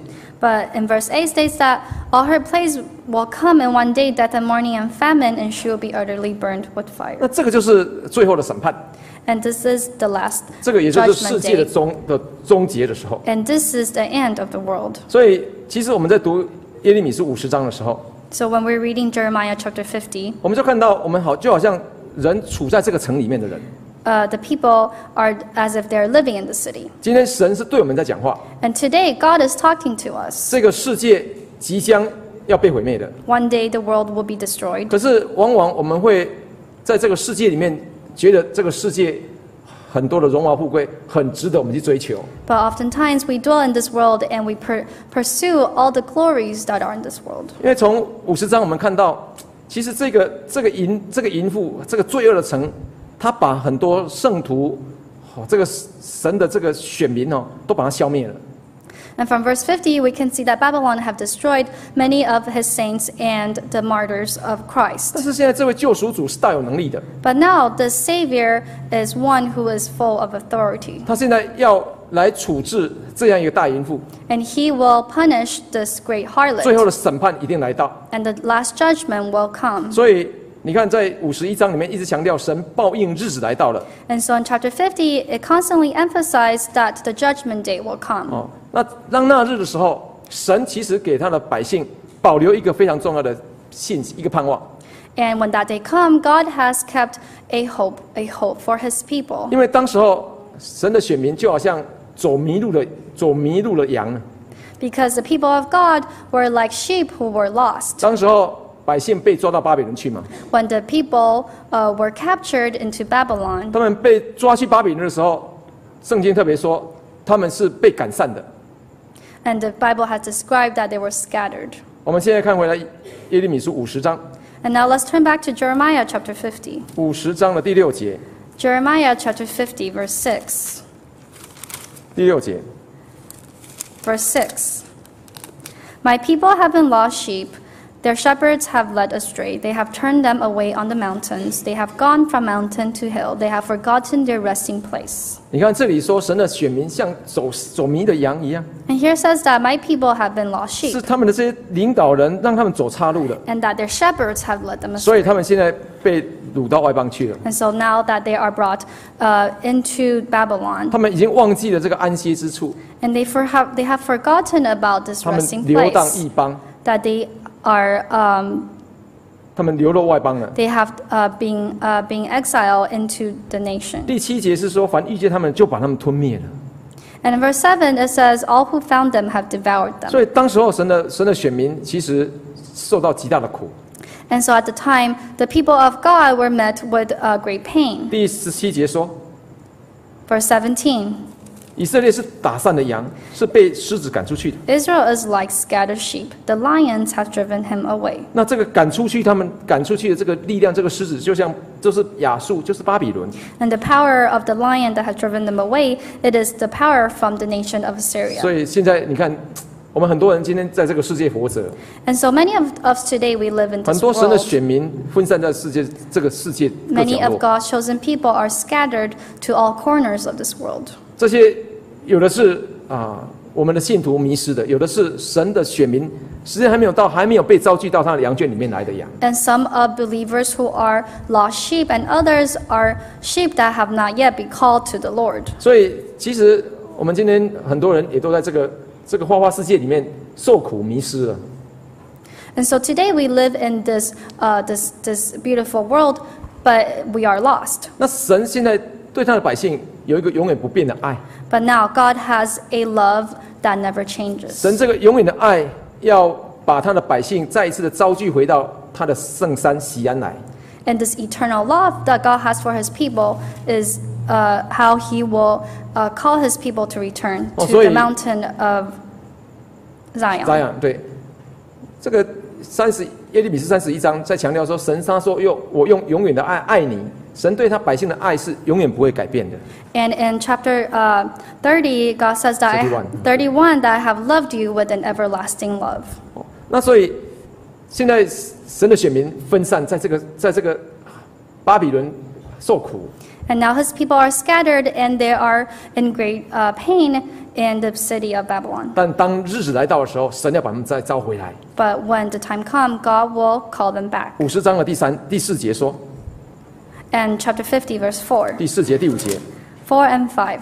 But in verse eight states that all her plagues will come in one day, death and mourning and famine, and she will be utterly burned with 那 fire. 这个就是最后的审判， And this is the last 这个也就是世 judgment 界的 day. 终的终结的时候。 And this is the end of the world. 所以，其实我们在读耶利米书五十章的时候， So when we're reading Jeremiah chapter fifty, 我们就看到我们好就好像人处在这个城里面的人。 uh, the people are as if they're living in the city. 今天神是对我们在讲话， And today, God is talking to us. 这个世界即将要被毁灭的。 One day, the world will be destroyed. 可是往往我们会在这个世界里面，觉得这个世界很多的荣华富贵很值得我们去追求。 But oftentimes, we dwell in this world and we per- pursue all the glories that are in this world. 因为从五十章我们看到，其实这个这个淫这个淫妇这个罪恶的城，他把很多圣徒，哦，这个神的这个选民哦，都把它消灭了。 And from verse fifty, we can see that Babylon have destroyed many of his saints and the martyrs of 但 Christ. 是现在这位救赎主是大有能力的， But now, the Savior is one who is full of authority. 他现在要来处置这样一个大淫妇， And he will punish this great 最后 harlot. 的审判一定来到。 And the last judgment will come. 所以你看，在五十一章里面一直强调神报应日子来到了。 And so in chapter fifty, it constantly emphasized that the judgment day will come. 哦，那当那日的时候，神其实给他的百姓保留一个非常重要的信息，一个盼望。 And when that day come, God has kept a hope, a hope for his people. 因为当时候神的选民就好像走迷路的走迷路的羊呢。 Because the people of God were like sheep who were lost. 当时候百姓被抓到巴比伦去嘛， When the people uh, were captured into Babylon, 他们被抓去巴比伦的时候，圣经特别说他们是被赶散的。 and the Bible has described that they were scattered. 我们现在看回来耶利米书五十章， And now let's turn back to Jeremiah chapter fifty. 五十章的第六节， Jeremiah chapter fifty, verse six. 第六节， Verse six. My people have been lost sheep. Their shepherds have led astray. They have turned them away on the mountains. They have gone from mountain to hill. They have forgotten their resting place. 你看这里说神的选民像走走迷的羊一样， And here says that my people have been lost 是 sheep, 他们的这些领导人让他们走岔路的， and that their shepherds have led them 所以 astray. 他们现在被掳到外邦去了。 And so now that they are brought uh, into Babylon, 他们已经忘记了这个安歇之处， and they, for have, they have forgotten about this 他们 resting 流荡 place, 异邦， that they are um, 他们流落外邦了。 they have uh, been uh, being exiled into the nation. 第七节是说，凡遇见他们就把他们吞灭了。 And in verse seven, it says, all who found them have devoured them. 所以当时候神的神的选民其实受到极大的苦。 And so at the time, the people of God were met with uh, great pain. 第十七节说， Verse seventeen, 以色列是打散的羊，是被狮子赶出去的。 Israel is like scattered sheep. The lions have driven him away. 那这个赶出去，他们赶出去的这个力量，这个狮子就像就是亚述，就是巴比伦。 And the power of the lion that has driven them away, it is the power from the nation of Assyria. 所以现在你看，我们很多人今天在这个世界活着， And so many of us today, we live in 很 this 多神的 world. 选民分散在世界这个世界各 Many 角 of 落。 God's chosen people are scattered to all corners of this world. 这些有的是啊，我们的信徒迷失的；有的是神的选民，时间还没有到，还没有被招聚到他的羊圈里面来的羊。 And some are believers who are lost sheep, and others are sheep that have not yet been called to the Lord. 所以，其实我们今天很多人也都在这个这个花花世界里面受苦迷失了。 And so today we live in this, uh, this, this beautiful world, but we are lost. 那神现在对他的百姓有一个永远不变的爱， But now God has a love that never changes. 神这个永远的爱要把他的百姓再一次的招聚回到他的圣山锡安来。 And this eternal love that God has for his people is uh, how he will uh, call his people to return Oh, to 所以- the mountain of Zion. 这样对，这个三十耶利米是三十一章在强调说，神他说用我用永远的爱爱你，神对他百姓的爱是永远不会改变的。 And in chapter uh, thirty, God says that I, thirty-one. thirty-one that I have loved you with an everlasting love. 哦那所以现在神的选民分散在这个在这个巴比伦受苦， And now his people are scattered and they are in great uh, pain in the city of Babylon. 但当日子来到的时候，神要把他们再召回来。 But when the time comes, God will call them back. 五十章的第三、第四节说， And chapter fifty, verse four, 第四节、第五节， four and five.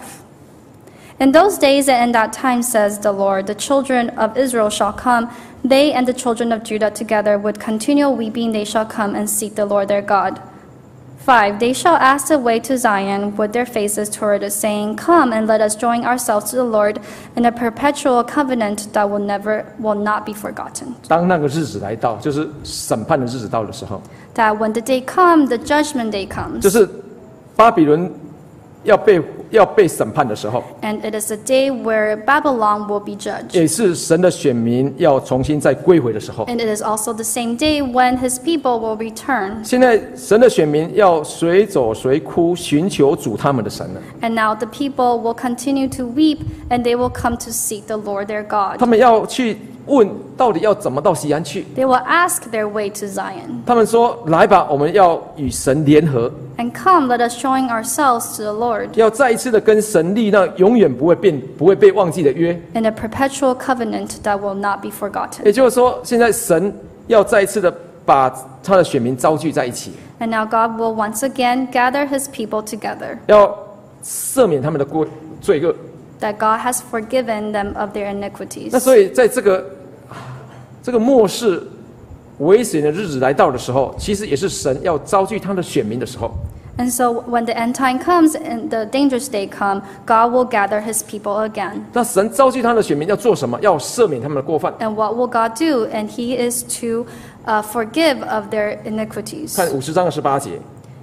In those days and in that time, says the Lord, the children of Israel shall come, they and the children of Judah together with continual weeping they shall come and seek the Lord their God. five. They shall ask the way to Zion with their faces toward it, saying, Come and let us join ourselves to the Lord in a perpetual covenant that will never will not be forgotten. 当那个日子来到，就是审判的日子到的时候， That when the day comes, the judgment day comes. 就是巴比伦要被要被审判的时候， And it is the day where Babylon will be judged. 也是神的选民要重新再归回的时候。 And it is also the same day when his people will return. 现在神的选民要随走随哭，寻求主他们的神了。 And now the people will continue to weep, and they will come to seek the Lord their 他 God. 们要去问，到底要怎么到西安去？ They will ask their way to Zion. 他们说：“来吧，我们要与神联合， And come, let us join ourselves to the Lord 要再一次的跟神立那永远不会变、不会被忘记的约。 in a perpetual covenant that will not be forgotten. 也就是说，现在神要再一次的把他的选民招聚在一起， And now God will once again gather his people together, 要赦免他们的过罪恶。 that God has forgiven them of their iniquities. 那所以，在这个这个末世危险的日子来到的时候，其实也是神要招聚他的选民的时候。 And so when the end time comes and the dangerous day come, God will gather his people again. 那神招聚他的选民要做什么？要赦免他们的过犯。 And what will God do? And he is to uh, forgive of their iniquities. 看五十章的十八节。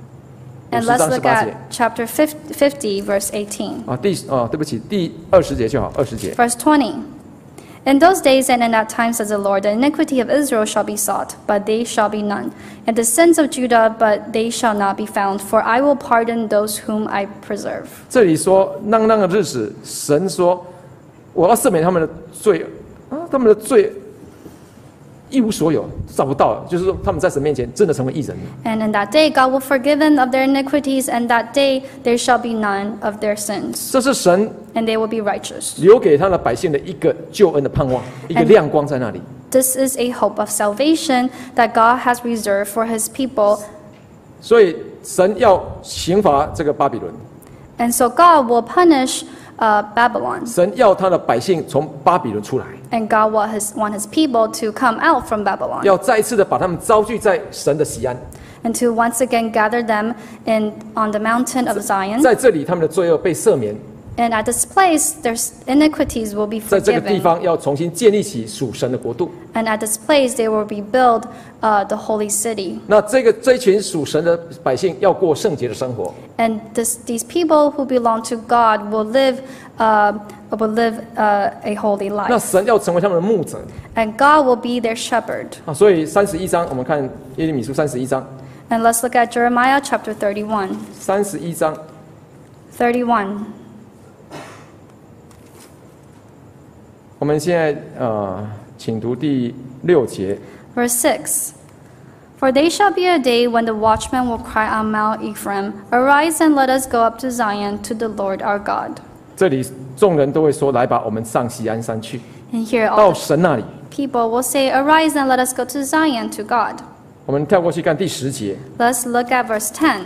And 五十 let's 章十 look 八节 at chapter fifty, verse eighteen. 啊，第啊，对不起，第二十节就好，二十节。 Verse twenty. In those days and in that time, says the Lord, the iniquity of Israel shall be sought, but they shall be none, and the sins of Judah, but they shall not be found, for I will pardon those whom I preserve. 这里说，那那个日子，神说，我要赦免他们的罪啊，他们的罪一无所有，找不到了，就是说他们在神面前真的成为义人了。 And in that day, God will forgive them of their iniquities, and that day there shall be none of their sins, 这是神 and they will be righteous. 留给他的百姓的一个救恩的盼望，一个亮光在那里。 This is a hope of salvation that God has reserved for his people. 所以神要刑罚这个巴比伦， And so God will punish uh, Babylon. 神要他的百姓从巴比伦出来， And God will his, want his people to come out from Babylon 要再一次的把他们招聚在神的西安， and to once again gather them in, on the mountain of Zion. 在这里他们的罪恶被赦免， And at this place, their iniquities will be 在这个地 forgiven. 方要重新建立起属神的国度。 And at this place, they will rebuild uh, the holy city. 那这个这一群属神的百姓要过圣洁的生活， And this, these people who belong to God will live, uh, will live uh, a holy 那 life. 神要成为他们的牧者 And God will be their shepherd. 啊。所以三十一章，我们看耶利米书三十一章， And let's look at Jeremiah chapter thirty-one. 三十一章， thirty-one. 我们现在呃，请读第六节。 Verse six. For there shall be a day when the watchman will cry on Mount Ephraim, Arise and let us go up to Zion, to the Lord our God. 这里众人都会说：“来吧，我们上西安山去， And here 到 all 神那里。 the people will say, Arise and let us go to Zion, to God. ” 我们跳过去看第十节。 Let's look at verse ten.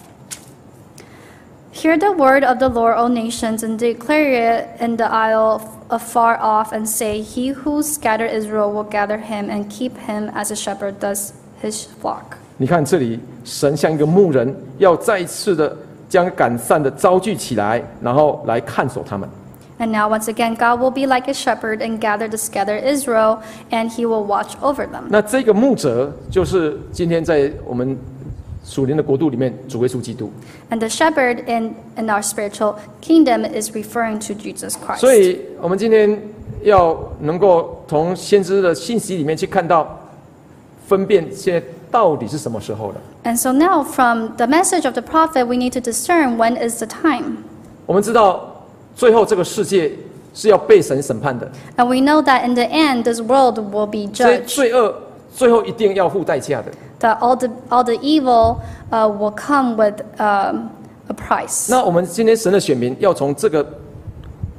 Hear the word of the Lord, O nations, and declare it in the isle afar off, and say, He who scattered Israel will gather him and keep him as a shepherd does his flock. 你看这里，神像一个牧人，要再一次的将赶散的招聚起来，然后来看守他们。 And now, once again, God will be like a shepherd and gather the scattered Israel, and he will watch over them. 那这个牧者就是今天在我们属灵的国度里面主耶稣基督。 And the shepherd in, in our spiritual kingdom is referring to Jesus Christ. 所以，我们今天要能够从先知的信息里面去看到，分辨现在到底是什么时候了。 And so now, from the message of the prophet, we need to discern when is the time. 我们知道，最后这个世界是要被神审判的， And we know that in the end, this world will be 这些 judged. 罪恶最后一定要付代价的。 That all the all the evil uh, will come with um, a price. 那我们今天神的选民要从这个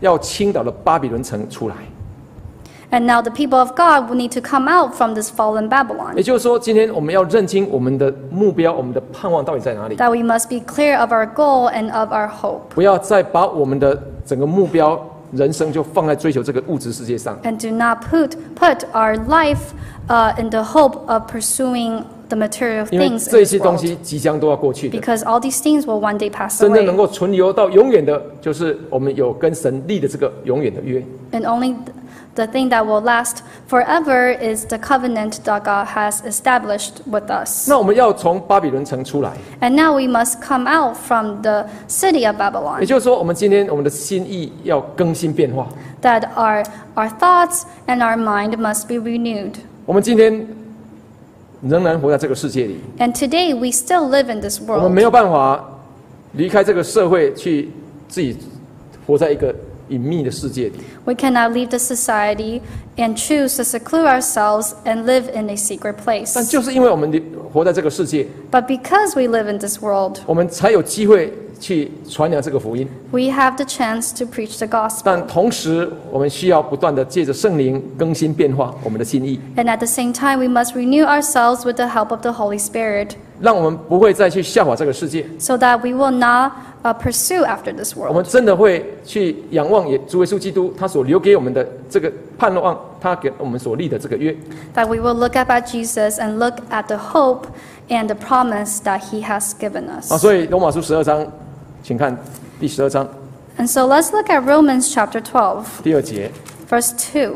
要倾倒的巴比伦城出来。 And now the people of God will need to come out from this fallen 也 Babylon. 就是说，今天我们要认清我们的目标，我们的盼望到底在哪里？ That we must be clear of our goal and of our hope. 不要再把我们的整个目标、人生就放在追求这个物质世界上。 And do not put, put our life uh, in the hope of pursuing the material 因为 things 这 in 些 this 东 world. 西即将都要过去的。 Because all these things will one day pass 真正能 away. 够存留到永远的，就是我们有跟神立的这个永远的约。 And only the thing that will last forever is the covenant that God has established with us. 那我们要从巴比伦城出来， And now we must come out from the city of 也 Babylon. 就是说，我们今天我们的心意要更新变化。 That our, our thoughts and our mind must be renewed. 我们今天仍然活在这个世界里， And today we still live in this 我们 world. 没有办法离开这个社会，去自己活在一个隐秘的世界里。 We cannot leave the society and choose to seclude ourselves and live in a secret 但 place. 就是因为我们活在这个世界， But because we live in this world, 我们才有机会去传扬这个福音。 we have the chance to preach the gospel. 但同时，我们需要不断的借着圣灵更新变化我们的心意， And at the same time, we must renew ourselves with the help of the Holy Spirit 让我们不会再去效法这个世界。 so that we will not uh, pursue after this 我们 world. 真的会去仰望也主耶稣基督他所留给我们的这个盼望，他给我们所立的这个约。 That we will look up at Jesus and look at the hope and the promise that He has given 啊， us. 所以罗马书十二章，请看第十二章 And so let's look at Romans chapter twelve, 第二节。 verse two.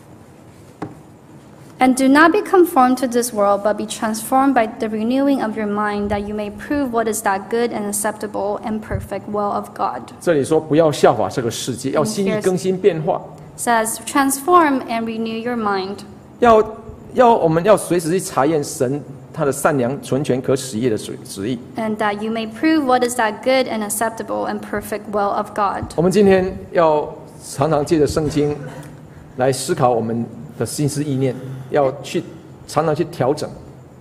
And do not be conformed to this world, but be transformed by the renewing of your mind, that you may prove what is that good and acceptable and perfect will of God. 这里说不要效法这个世界，要心意更新变化， Says, transform and renew your mind. 要要我们要随时去查验神他的善良、纯全、可喜悦的旨旨意。 And that you may prove what is that good and acceptable and perfect will of God. 我们今天要常常借着圣经来思考我们的心思意念，要去常常去调整。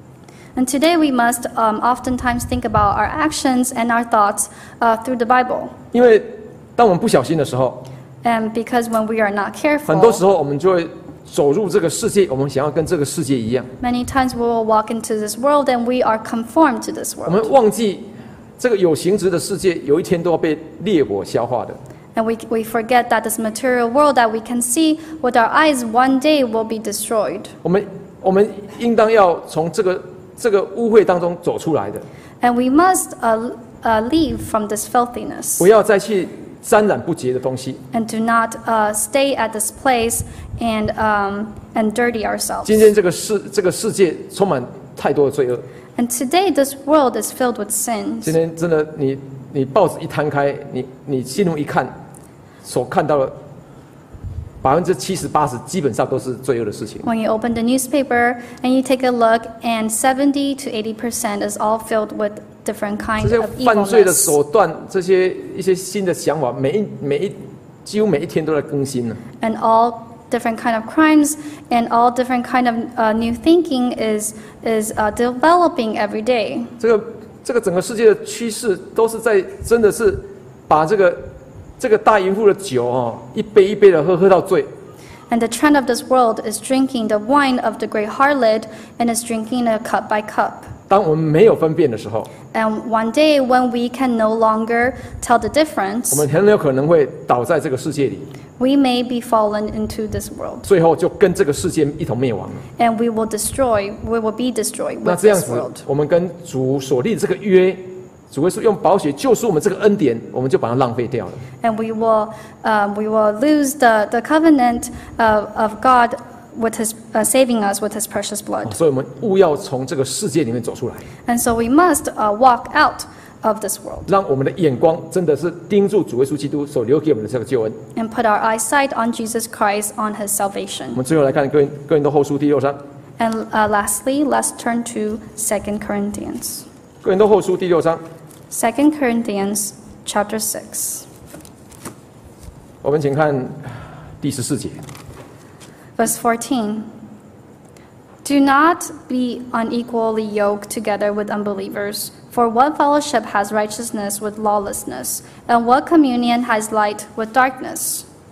And today we must um, oftentimes think about our actions and our thoughts uh, through the Bible. 因为当我们不小心的时候， And because when we are not 很多时 careful, 候我们就会走入这个世界，我们想要跟这个世界一样， many times we will walk into this world and we are conformed to this 我们 world. 忘记这个有形质的世界有一天都要被烈火消化的。 And we, we forget that this material world that we can see with our eyes one day will be destroyed. 我们我们应当要从这个这个污秽当中走出来的， And we must uh, uh, leave from this filthiness 不要再去沾染不洁的东西。 and do not uh, stay at this place and, um, and dirty ourselves. 今天这个世这个世界充满太多的罪恶。 And today this world is filled with 今 sins. 天真的，你你报纸一摊开，你你进入一看，所看到的百分之七十八十基本上都是罪恶的事情。 When you open the newspaper and you take a look, and seventy to eighty percent is all filled with different 这 kinds 些 of 犯罪的 evilness 手段，这些一些新的想法，每一每一几乎每一天都在更新呢。 and all different kind of crimes and all different kind of uh, new thinking is is uh, developing every day. 这个这个整个世界的趋势都是在真的是把这个这个大淫妇的酒哦，一杯一杯的喝喝到醉。 And the trend of this world is drinking the wine of the great harlot and is drinking it cup by cup. 当我们没有分辨的时候， And one day when we can no longer tell the 我 difference, 们很有可能会倒在这个世界里， we may be fallen into this world. 最后就跟这个世界一同灭亡了。 And we will destroy, we will be destroyed 那 with 这样 this 子 world.， 我们跟主所立的这个约，主会说用宝血救赎我们这个恩典，我们就把它浪费掉了。 And we will, uh, we will lose the, the covenant of, of God with his, uh, saving us with his precious 哦 blood. 所以我们务要从这个世界里面走出来， And so we must uh, walk out of this world 让我们的眼光真的是盯住主耶稣基督所留给我们的这个救恩。 and put our eyesight on Jesus Christ, on his 我 salvation. 们最后来看哥林哥林多后书第六章， And uh, lastly, let's turn to Second Corinthians. 哥林多后书第六章， Second Corinthians chapter six, 我们请看第十四节。 verse fourteen. Do not be unequally yoked together with unbelievers. For what fellowship has righteousness with lawlessness? And what communion has light with darkness?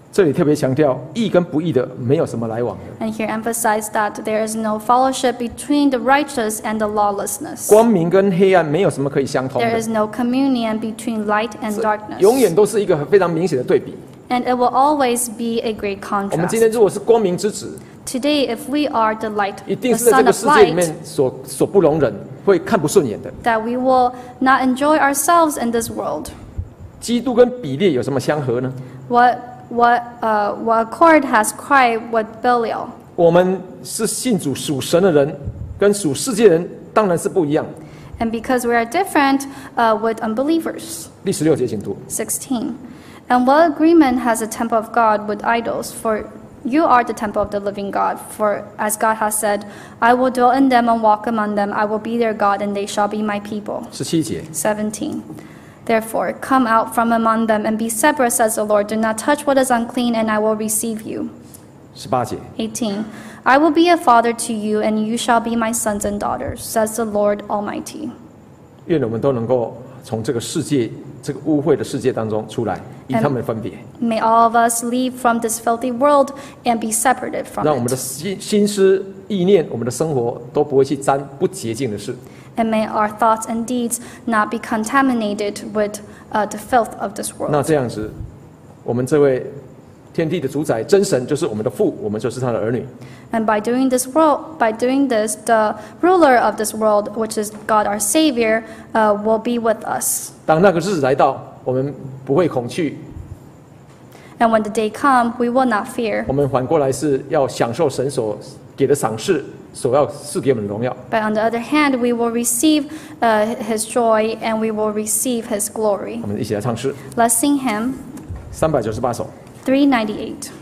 这里特别强调，义跟不义的没有什么来往的。 And here emphasize that there is no fellowship between the righteous and the lawlessness. 光明跟黑暗没有什么可以相通 There 的， is no communion between light and 永远 darkness. 都是一个非常明显的对比。 And it will always be a great 我们今天 contrast. 如果是光明之子， Today, if we are the light, 一 the 定是在这 son 个 of 世界里 light, 面所所不容忍，会看不顺眼的。 that we will not enjoy ourselves in this world. 基督跟比列有什么相合呢？ What what uh, what accord has Christ with Belial? 我们是信主属神的人，跟属世界人当然是不一样。 And because we are different uh, with unbelievers. 第十六节，请读。 sixteen. And what agreement has the temple of God with idols? For you are the temple of the living God. For as God has said, I will dwell in them and walk among them. I will be their God, and they shall be my people. 十七节， seventeen. Therefore, come out from among them and be separate, says the Lord. Do not touch what is unclean, and I will receive you. 十八节， eighteen. I will be a father to you, and you shall be my sons and daughters, says the Lord Almighty. 愿我们都能够从这个世界、这个污秽的世界当中出来，与他们分别， May all of us leave from this filthy world and be separated from 让我们的 it. 心心思意念、我们的生活都不会去沾不洁净的事。 And may our thoughts and deeds not be contaminated with uh, the filth of this 那 world. 这样子，我们这位天地的主宰真神就是我们的父，我们就是他的儿女。 And by doing this world, by doing this, the ruler of this world, which is God our Savior, uh, will be with us. 当那个日子来到，我们不会恐惧， And when the day comes, we will not fear. 我们反过来是要享受神所给的赏赐，所要赐给我们的荣耀。 But on the other hand, we will receive uh, His joy and we will receive His glory. 我们一起来唱诗 Let's sing hymn 三百九十八首。 three ninety-eight.